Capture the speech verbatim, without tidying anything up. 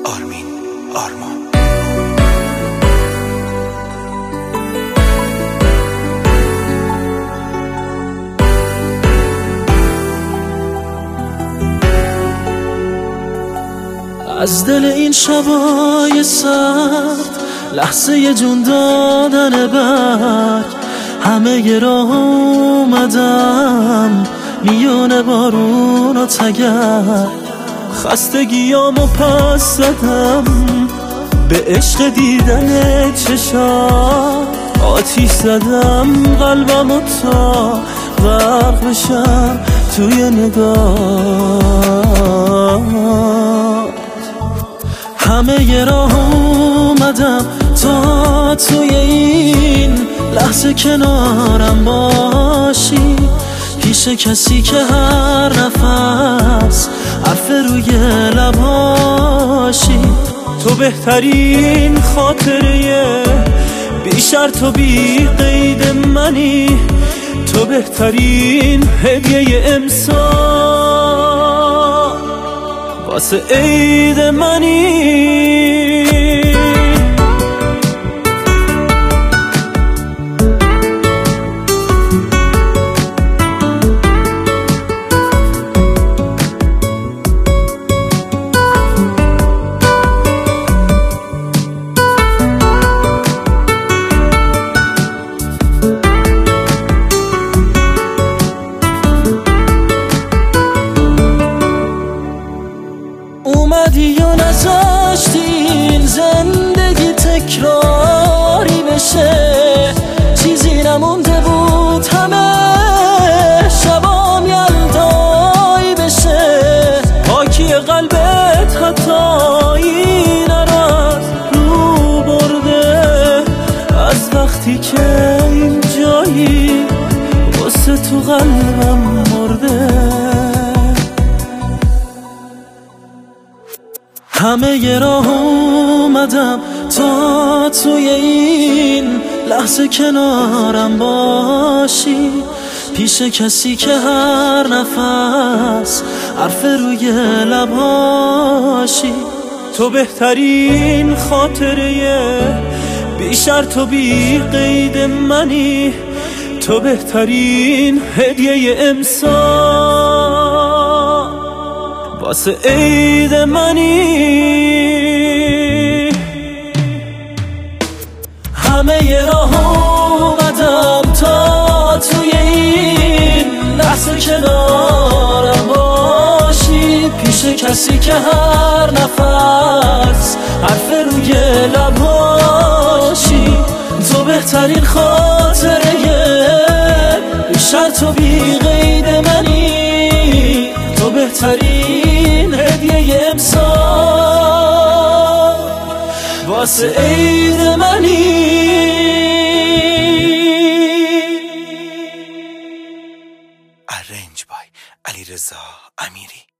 آرمین آرمان. از دل این شبای سرد لحظه جون دادن برگ، همه ی راه اومدم میون بارون و تگر، خستگیامو پس زدم به عشق دیدن چشات، آتیش زدم قلبمو تا غرق بشم توی نگاه. همه ی راه اومدم تا توی این لحظه کنارم باشی، پیش کسی که هر نفس حرف روی لباشی. تو بهترین خاطره بی شرط و بی قید منی، تو بهترین هدیه امسال واسه عید منی. اومدی و نذاشتی این زندگی تکراری بشه، چیزی نمونده بود همه شبام یلدایی بشه. پاکی قلبت حتی این راز رو برده، از وقتی که این جایی واسه تو قلبم مرده. همه ی راه اومدم تا توی این لحظه کنارم باشی، پیش کسی که هر نفس حرف روی لباشی. تو بهترین خاطره بی شرط و بی قید منی، تو بهترین هدیه امسال واسه عید منی. همه ی راه اومدم تا توی این لحظه کنارم باشی، پیش کسی که هر نفس حرف روی لباشی. تو بهترین خاطره بی شرط و بی قید منی، تو بهترین هدیه امسال واسه عید منی. ارنج بای علیرضا امیری.